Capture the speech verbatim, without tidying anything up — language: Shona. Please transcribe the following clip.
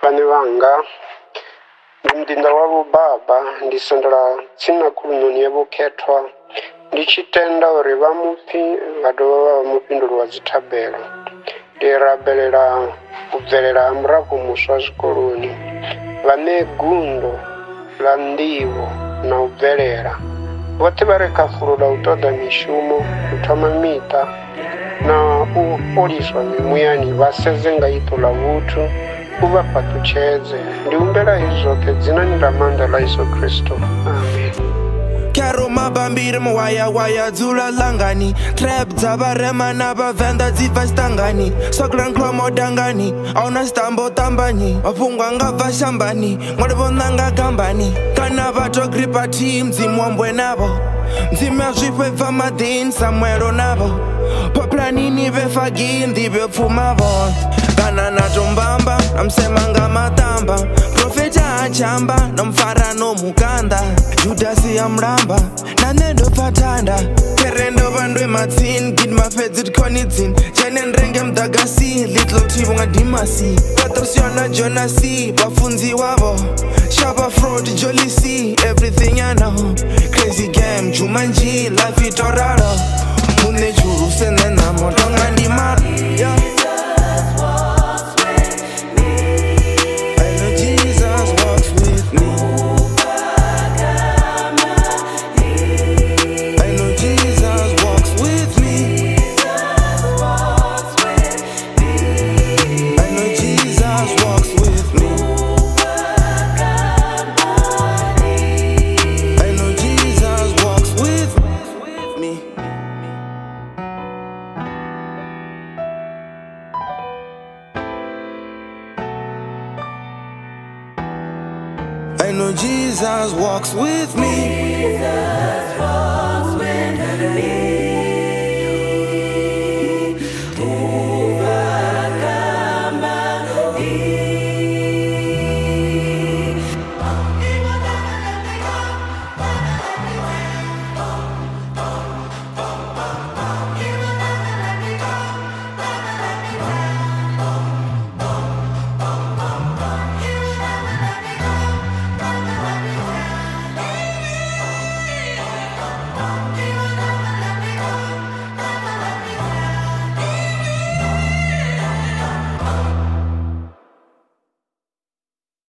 vhani vhanga ndi mudinda wa vho baba ndi sendela tsini khulunoni ya vho khethwa ndi tshi tenda uri vha mupfi vha dovha vha vha mufhinduli wa dzithabelo ndi rabelela u bvelela ha murafho muswa zwikoloni vhane gundo ḽa nḓivho na u bvelela vhoṱhe vha re kha fulo ḽa u ṱoḓa mishumo u thoma miṱa na u fholiswa mimuyani vha sedze nga iṱo ḽa vhuthu u vha fhaṱutshedze ndi humbela hezwi zwoṱhe dzinani ḽa maanḓa ḽa Yesu Kristo amen. Kero mabambiri muwaya waya dzula langani trap dza vharema na vhavenḓa dzi bva tshiṱangani soklan khlomo dangani ahuna sitambo ṱambanyi mafhungo nga bva shambani ṅwali vho ṋanga gambani kana vhato gripa team dzimwambwe navho mdzimu ya zwifhe bva maḓini samwelo navho poplanini vefagini ndivhe pfumavho kana na tombamba namsema nga maṱamba profeta achamba nomfarano mukanda judasi ya mlamba na nṋe ndo pfa thanda khere ndo vha ndo ematsini gid mafhedzi tikhonidzini dzhene nrenge muḓagasi litlo thivo nga dimasi patrosiona jonasi vhafunzi wavo shapa fraud jolisi everything I know crazy game jumanji life itoralo mune churu sene namo tonga ndimaro yeah. I know Jesus walks with me. Jesus walks